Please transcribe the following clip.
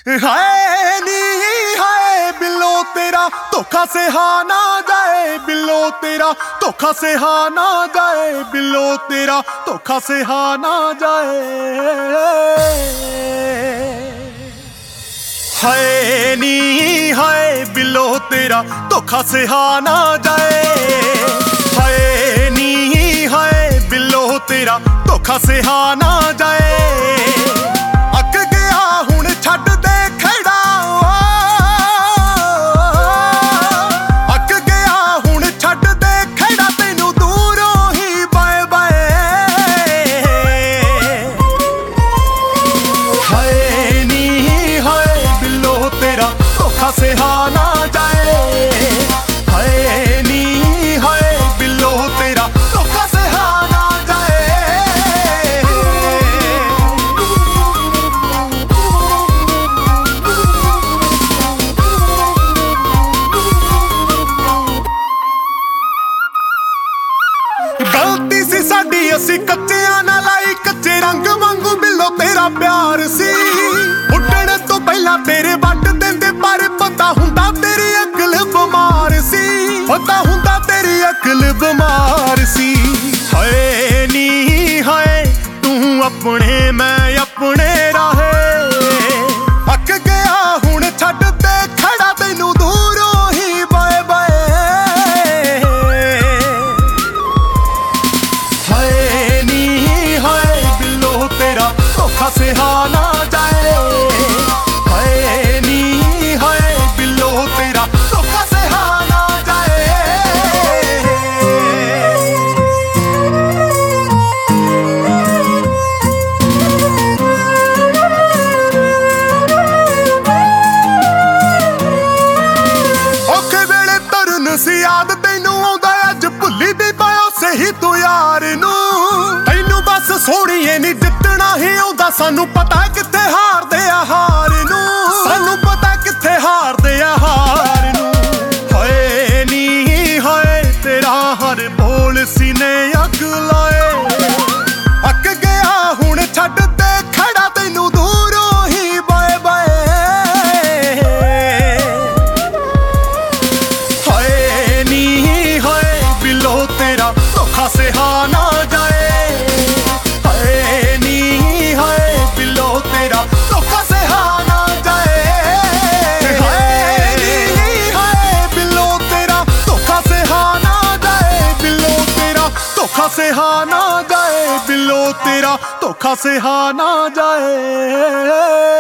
हाय नी हाय बिल्लो तेरा धोखा से हा ना जाए, बिल्लो तेरा धोखा से हा ना जाए, बिल्लो तेरा धोखा से हा ना जाए। हाय नी हाय बिल्लो तेरा धोखा से हा ना जाए, हाय नी हाय बिल्लो तेरा धोखा से हा ना जाए। से हा ना जाए, हाय नी हाय बिल्लो तेरा धोखा से हा ना जाए। गलती सी साडी असी कच्चियां ना लाई, कच्चे रंग वांगू बिल्लो तेरा प्यार सी। उड्डण तो पहला तेरे वट देंदे पर पता हुंदा तेरी अकल बीमार सी, पता हुंदा तेरी अकल बीमार सी। हाय नी हाय तू अपने मैं अपने राहे, अक गया हुण छड्ड ते खड़ा तैनू दूरों ही बाए बाए। हाय नी हाय बिल्लो तेरा धोखा से हा ना जाए, हाय नी हाय बिल्लो तेरा धोखा से हा ना जाए। औखे वेले तरन सी याद तैनू आउंदा, अज भुल्ली भी पाया सही तू यार नू। तैनू बस सोहणीए नी जितना ही आउंदा, सानू पता कित्थे हारदे आ हार नू, सानू पता कित्थे हारदे आ हार नू। हाय नी हाय तेरा हर बोल सीने अग लाए, अक गया हुण छड्ड ते खड़ा तैनू दूरों ही बाए बाए। हाय नी हाय बिल्लो तेरा धोखा से हा ना जाए, हाय नी हाय बिल्लो तेरा धोखा से हा ना जाए। हाय नी हाय बिल्लो तेरा धोखा से हा ना जाए, बिल्लो तेरा धोखा से हा ना जाए, बिल्लो तेरा धोखा से हा ना जाए।